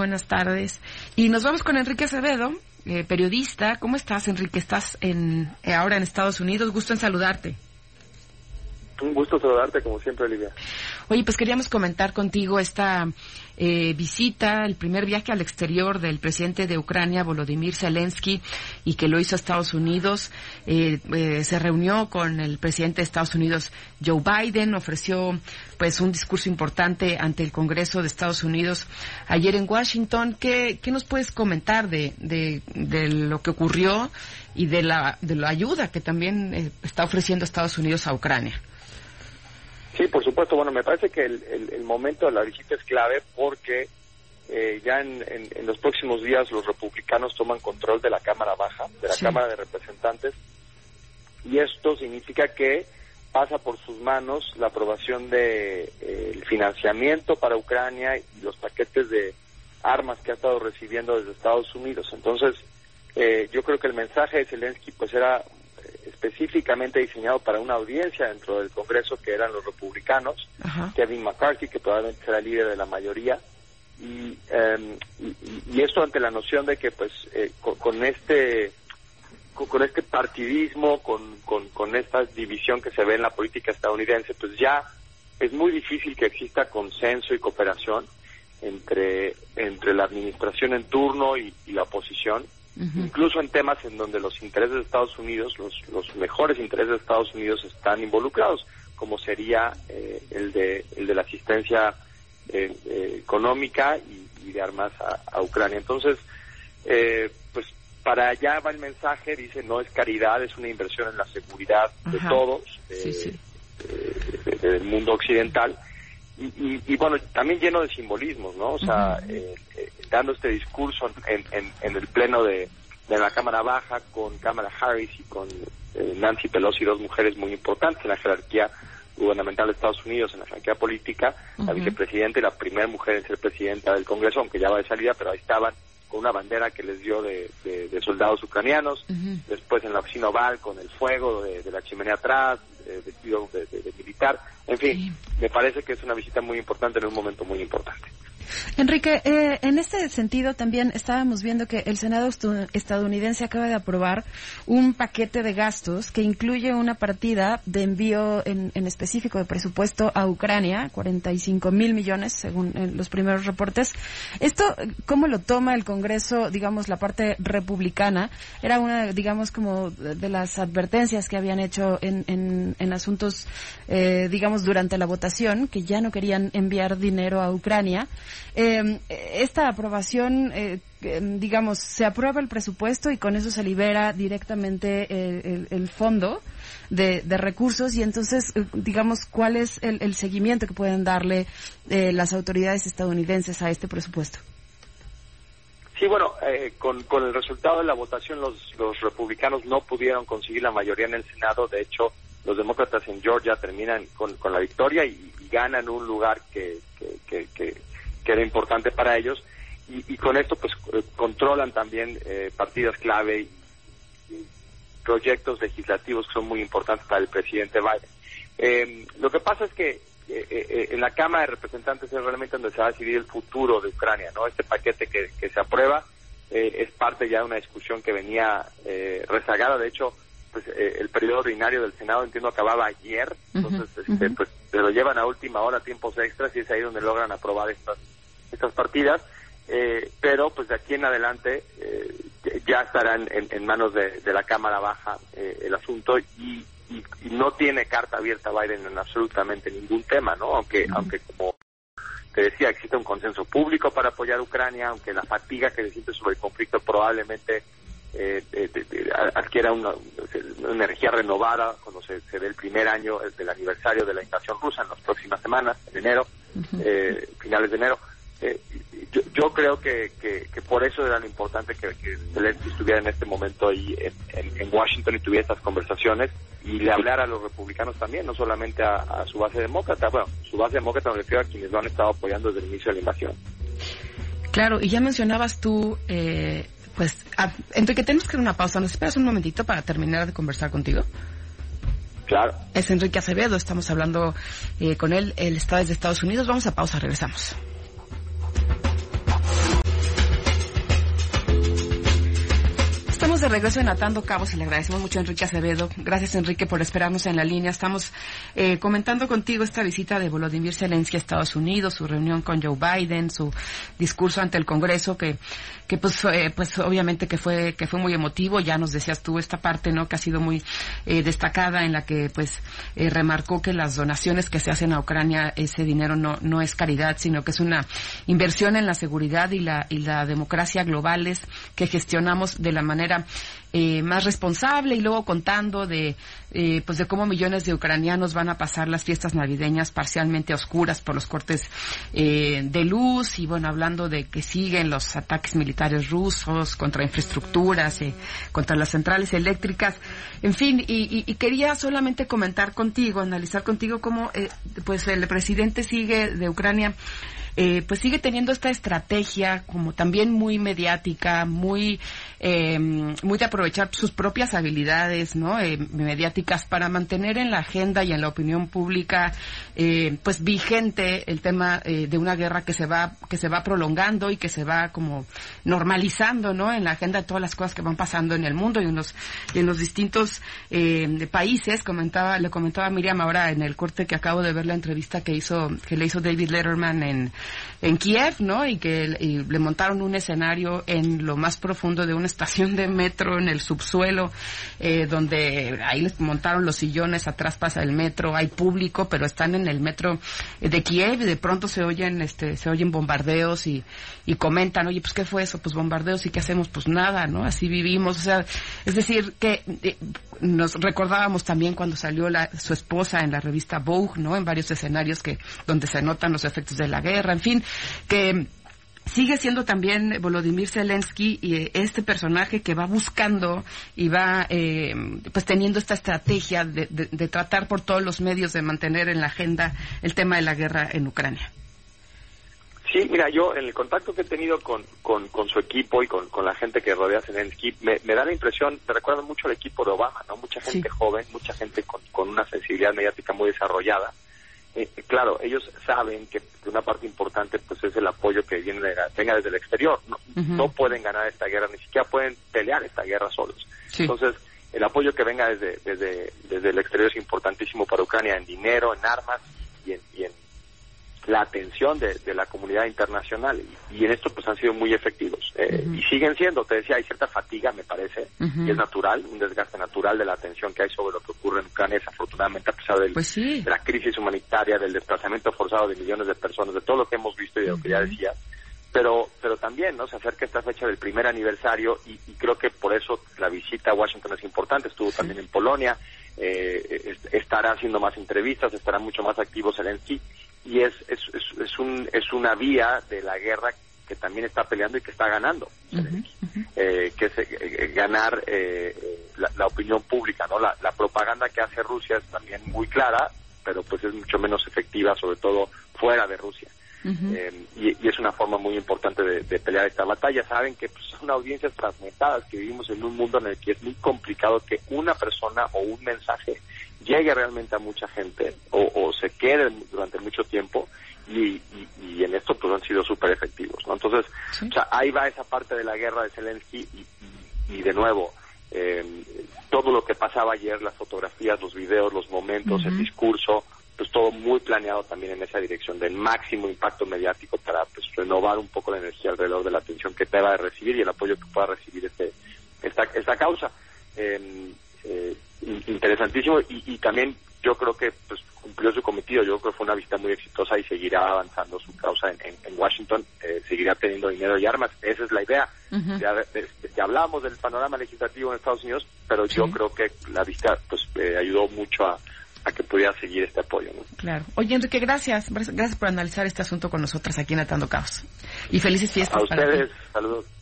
Buenas tardes. Y nos vamos con Enrique Acevedo, periodista. ¿Cómo estás, Enrique? Estás ahora en Estados Unidos. Gusto en saludarte. Un gusto saludarte, como siempre, Olivia. Oye, pues queríamos comentar contigo esta visita, el primer viaje al exterior del presidente de Ucrania, Volodymyr Zelensky, y que lo hizo a Estados Unidos. Se reunió con el presidente de Estados Unidos, Joe Biden, ofreció pues un discurso importante ante el Congreso de Estados Unidos ayer en Washington. ¿Qué nos puedes comentar de lo que ocurrió y de la ayuda que también está ofreciendo Estados Unidos a Ucrania? Sí, por supuesto. Bueno, me parece que el momento de la visita es clave porque ya en los próximos días los republicanos toman control de la Cámara Baja, de la Cámara de Representantes, y esto significa que pasa por sus manos la aprobación de el financiamiento para Ucrania y los paquetes de armas que ha estado recibiendo desde Estados Unidos. Entonces, yo creo que el mensaje de Zelensky pues era específicamente diseñado para una audiencia dentro del Congreso que eran los republicanos. Ajá. Kevin McCarthy, que probablemente será líder de la mayoría, y esto ante la noción de que pues con este partidismo, con esta división que se ve en la política estadounidense, pues ya es muy difícil que exista consenso y cooperación entre la administración en turno y la oposición. Uh-huh. Incluso en temas en donde los intereses de Estados Unidos, los mejores intereses de Estados Unidos están involucrados, como sería el de la asistencia económica y de armas a Ucrania. Entonces, pues para allá va el mensaje, dice, no es caridad, es una inversión en la seguridad de todos, del mundo occidental, y bueno, también lleno de simbolismos, ¿no? O sea, dando este discurso en el pleno de la Cámara Baja con Kamala Harris y con Nancy Pelosi, dos mujeres muy importantes en la jerarquía gubernamental de Estados Unidos, en la jerarquía política, la vicepresidenta y la primera mujer en ser presidenta del Congreso, aunque ya va de salida, pero ahí estaban con una bandera que les dio de soldados ucranianos, después en la oficina oval con el fuego de la chimenea atrás, vestido de militar. En fin, me parece que es una visita muy importante en un momento muy importante. Enrique, en este sentido también estábamos viendo que el Senado estadounidense acaba de aprobar un paquete de gastos que incluye una partida de envío en específico de presupuesto a Ucrania, 45,000 millones según los primeros reportes. Esto, ¿cómo lo toma el Congreso, digamos, la parte republicana? Era una, digamos, como de las advertencias que habían hecho en asuntos, digamos, durante la votación, que ya no querían enviar dinero a Ucrania. Esta aprobación, digamos, se aprueba el presupuesto y con eso se libera directamente el fondo de recursos, y entonces, digamos, ¿cuál es el seguimiento que pueden darle las autoridades estadounidenses a este presupuesto? Sí, bueno, con el resultado de la votación los republicanos no pudieron conseguir la mayoría en el Senado. De hecho, los demócratas en Georgia terminan con la victoria y ganan un lugar que era importante para ellos, y con esto pues controlan también partidas clave y proyectos legislativos que son muy importantes para el presidente Biden. Lo que pasa es que en la Cámara de Representantes es realmente donde se va a decidir el futuro de Ucrania, ¿no? Este paquete que se aprueba es parte ya de una discusión que venía rezagada. De hecho, pues el periodo ordinario del Senado, entiendo, acababa ayer, entonces pues se lo llevan a última hora, tiempos extras, y es ahí donde logran aprobar estas partidas, pero pues de aquí en adelante ya estarán en manos de la Cámara Baja el asunto, y no tiene carta abierta Biden en absolutamente ningún tema, ¿no? Aunque como te decía, existe un consenso público para apoyar a Ucrania, aunque la fatiga que se siente sobre el conflicto probablemente adquiera una energía renovada cuando se dé el primer año del aniversario de la invasión rusa en las próximas semanas, en enero, finales de enero. Yo creo que por eso era lo importante que Zelensky estuviera en este momento ahí en Washington y tuviera estas conversaciones y le hablara a los republicanos también, no solamente a su base demócrata. Bueno, su base demócrata me refiero a quienes lo han estado apoyando desde el inicio de la invasión. Claro, y ya mencionabas tú, Enrique, tenemos que hacer una pausa. ¿Nos esperas un momentito para terminar de conversar contigo? Claro. Es Enrique Acevedo, estamos hablando con él está desde Estados Unidos. Vamos a pausa, regresamos. de regreso en Atando Cabos y le agradecemos mucho a Enrique Acevedo. Gracias, Enrique, por esperarnos en la línea. Estamos comentando contigo esta visita de Volodymyr Zelensky a Estados Unidos, su reunión con Joe Biden, su discurso ante el Congreso, que pues obviamente que fue muy emotivo. Ya nos decías tú esta parte, ¿no?, que ha sido muy destacada, en la que pues remarcó que las donaciones que se hacen a Ucrania, ese dinero no es caridad, sino que es una inversión en la seguridad y la democracia globales que gestionamos de la manera más responsable, y luego contando de cómo millones de ucranianos van a pasar las fiestas navideñas parcialmente a oscuras por los cortes de luz, y bueno, hablando de que siguen los ataques militares rusos contra infraestructuras, contra las centrales eléctricas, en fin, y quería solamente comentar contigo, analizar contigo cómo pues el presidente de Ucrania pues sigue teniendo esta estrategia como también muy mediática, muy de aprovechar sus propias habilidades, ¿no?, mediáticas, para mantener en la agenda y en la opinión pública pues vigente el tema de una guerra que se va prolongando y que se va como normalizando, ¿no?, en la agenda de todas las cosas que van pasando en el mundo y en los distintos países. Le comentaba a Miriam ahora en el corte que acabo de ver, la entrevista que le hizo David Letterman en Kiev, ¿no?, y le montaron un escenario en lo más profundo de una estación de metro, en el subsuelo, donde ahí les montaron los sillones, atrás pasa el metro, hay público, pero están en el metro de Kiev, y de pronto se oyen bombardeos y comentan, oye, pues ¿qué fue eso? Pues bombardeos, ¿y qué hacemos? Pues nada, ¿no? Así vivimos. O sea, es decir, que nos recordábamos también cuando salió su esposa en la revista Vogue, ¿no?, en varios escenarios donde se notan los efectos de la guerra, en fin, que sigue siendo también Volodymyr Zelensky y este personaje que va buscando y va pues teniendo esta estrategia de tratar por todos los medios de mantener en la agenda el tema de la guerra en Ucrania. Sí, mira, yo en el contacto que he tenido con su equipo y con la gente que rodea a Zelensky, me da la impresión, me recuerda mucho al equipo de Obama, ¿no? Mucha gente joven, mucha gente con una sensibilidad mediática muy desarrollada. Claro, ellos saben que una parte importante pues es el apoyo que venga desde el exterior. No pueden ganar esta guerra, ni siquiera pueden pelear esta guerra solos. Sí. Entonces, el apoyo que venga desde el exterior es importantísimo para Ucrania, en dinero, en armas y en la atención de la comunidad internacional, y en esto pues han sido muy efectivos, y siguen siendo. Te decía, hay cierta fatiga, me parece, y es natural, un desgaste natural de la atención que hay sobre lo que ocurre en Ucrania, desafortunadamente, a pesar de la crisis humanitaria, del desplazamiento forzado de millones de personas, de todo lo que hemos visto y de lo que ya decía, pero también, ¿no?, se acerca esta fecha del primer aniversario, y creo que por eso la visita a Washington es importante. Estuvo también en Polonia, estará haciendo más entrevistas, estará mucho más activo Zelensky, y es una vía de la guerra que también está peleando y que está ganando, que es ganar la opinión pública, ¿no? La propaganda que hace Rusia es también muy clara, pero pues es mucho menos efectiva, sobre todo fuera de Rusia. Y es una forma muy importante de pelear esta batalla. Saben que pues, son audiencias fragmentadas, que vivimos en un mundo en el que es muy complicado que una persona o un mensaje llegue realmente a mucha gente o se quede durante mucho tiempo, y en esto pues han sido súper efectivos, ¿no? Entonces, o sea, ahí va esa parte de la guerra de Zelensky, y de nuevo, todo lo que pasaba ayer, las fotografías, los videos, los momentos, el discurso, pues todo muy planeado también en esa dirección del máximo impacto mediático para pues renovar un poco la energía alrededor de la atención que deba de recibir y el apoyo que pueda recibir esta causa. Interesantísimo, y también yo creo que pues cumplió su cometido. Yo creo que fue una visita muy exitosa y seguirá avanzando su causa en Washington, seguirá teniendo dinero y armas. Esa es la idea. Ya hablábamos del panorama legislativo en Estados Unidos, pero yo creo que la visita pues ayudó mucho a que pudiera seguir este apoyo, ¿no? Claro. Oye, Enrique, gracias por analizar este asunto con nosotras aquí en Atando Cabos. Y felices fiestas. A ustedes, saludos.